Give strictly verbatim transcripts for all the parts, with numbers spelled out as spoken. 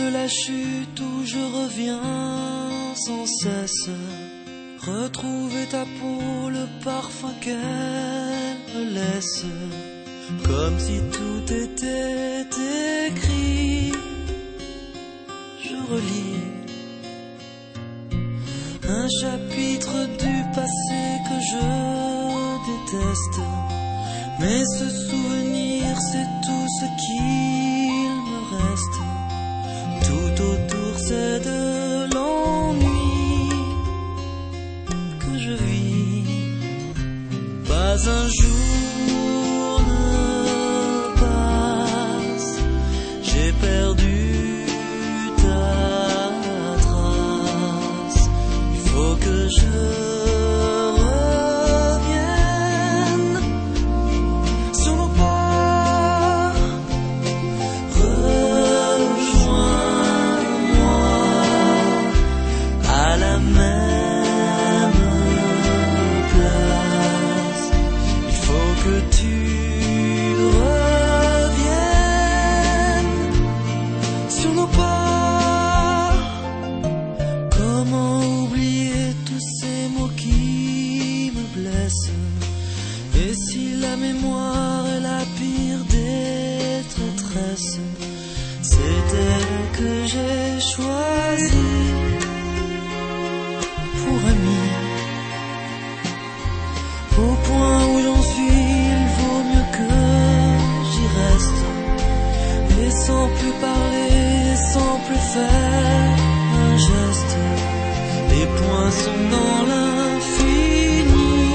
de la chute où je reviens sans cesse, retrouver ta peau, le parfum qu'elle me laisse, comme si tout était écrit. Je relis un chapitre du passé que je déteste, mais ce souvenir c'est tout ce qu'il me reste. Tout autour c'est de l'ennui que je vis. Pas un jour ne passe, j'ai perdu ta trace. Il faut que je revienne sur nos pas. Rejoins-moi à la même place. Il faut que tu reviennes sur nos pas. Comment oublier tous ces mots qui me blessent? Et si la mémoire est la pire des traîtresses, c'est elle que j'ai choisie pour amie. Au point où j'en suis, il vaut mieux que j'y reste. Et sans plus parler, sans plus faire un geste, les points sont dans l'infini,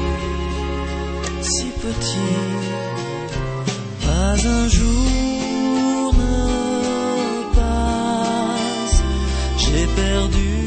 si petit. Pas un jour ne passe, j'ai perdu